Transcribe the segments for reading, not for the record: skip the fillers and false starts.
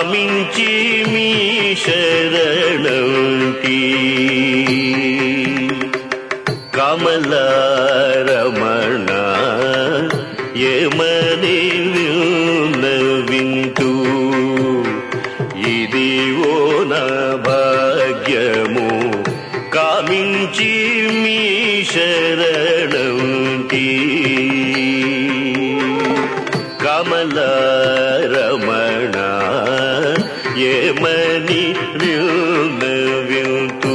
కామించి మీ శరణంటి కమలారమణ ఏమని వింటూ ఇదివో నా భాగ్యము కామించి మీ శరణంటి కమలారమణ ఏమని వింటూ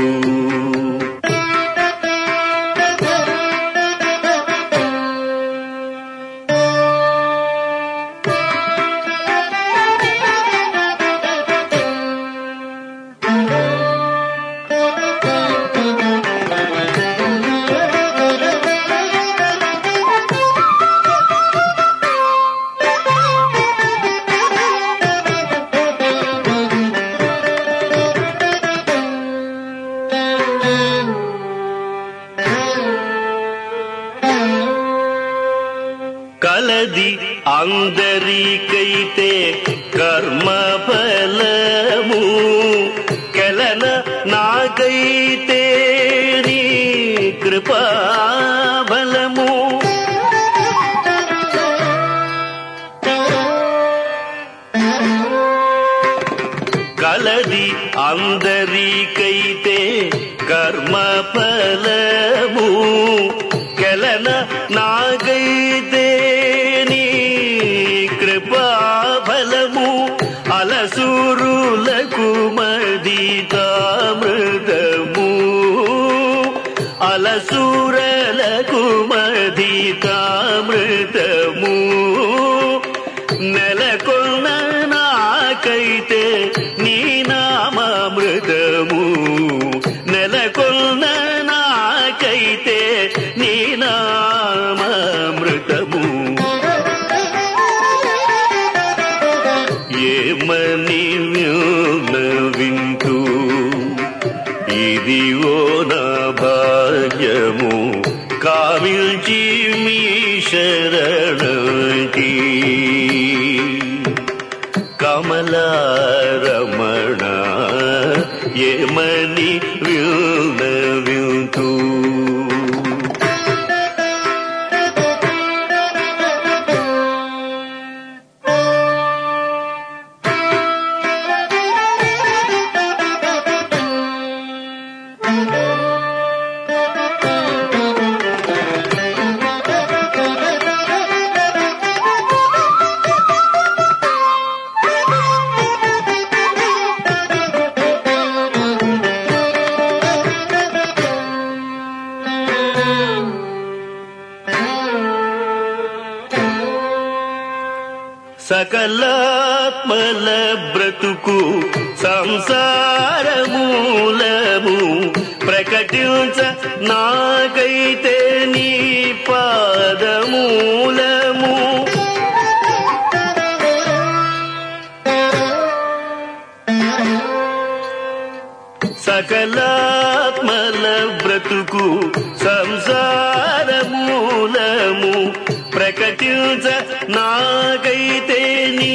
కలది అందరికైతే కర్మ ఫలము కెలన నాకైతే నీ కృపా బలము కలది అందరికైతే కర్మ ఫలము కెలన నాకైతే నీ కృపా బలము అలసూరులకు మదితామృతము అలసూరలకు మదితామృతము నెలకొన్న నాకైతే నీ నామామృతము నెలకొన్న నాకైతే నీ నామామృతము ఏమని వింటూ ఇదివో నా భాగ్యము కామించి మీ శరణంటి కమలారమణ ఏమని వింటూ సకలాత్మల బ్రతుకు సంసారమూలము ప్రకటించ నాకైతే నీ పాదమూలము సకలాత్మల బ్రతుకు సంసారమూలము ప్రకటించ నాకైతే నీ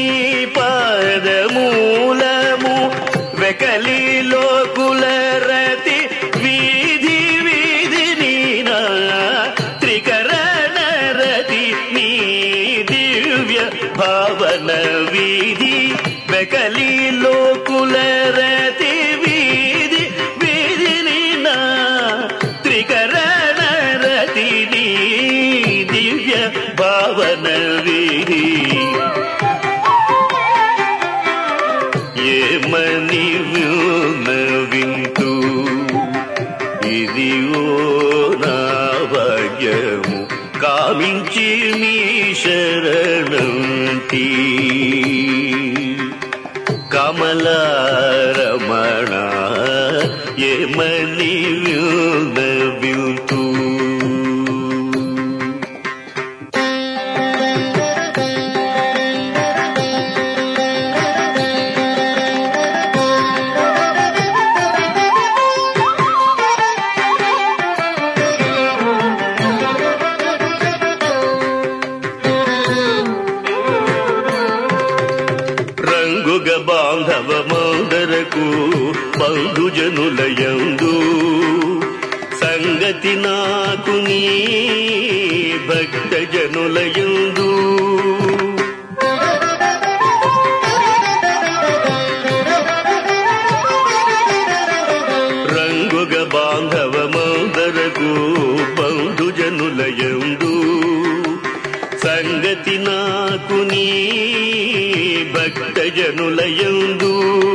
పాదమూలము వెకలి లోకుల రతి వీధి వీధి నీనా త్రికరణ రతి నీ దివ్య భావన వీధి వెకలి లోకుల రతి వీధి వీధి నీనా త్రికరణ రతి నీ దివ్య భావన వీధి ఏమని వింటూ ఇదివో నా భాగ్యము కామించి మీ శరణంటి కమలారమణ ఏమని వింటూ రంగుగ బాంధవమందరకు బంధుజనులయందు సంగతి నాకు నీ భక్తజనులయందు రంగుగ బాంధవమందరకు బంధుజనులయందు సంగతి నాకు నీ భక్తజనులయందు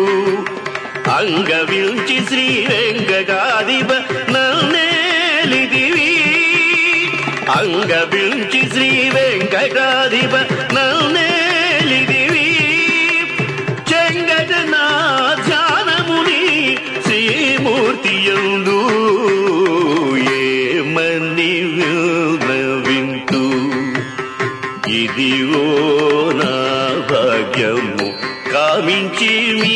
అంగవించి శ్రీ వెంకటాధిప నన్నేలిదివి అంగవించి శ్రీ వెంకటాధిప నన్నేలిదివి చెంగట నా ధ్యానముని శ్రీమూర్తియందు ఏమని వింటూ ఇదివో నా భాగ్యము కామించి మీ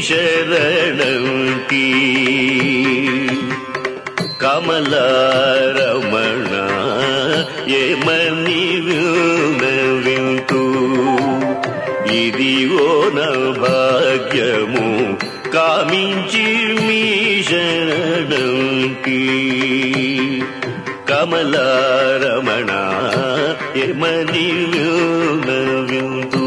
శరణంటి కమలారమణ ఏమని వింటూ ఇదివో నా భాగ్యము కామించి మీ శరణంటి కమలారమణ ఏమని వింటూ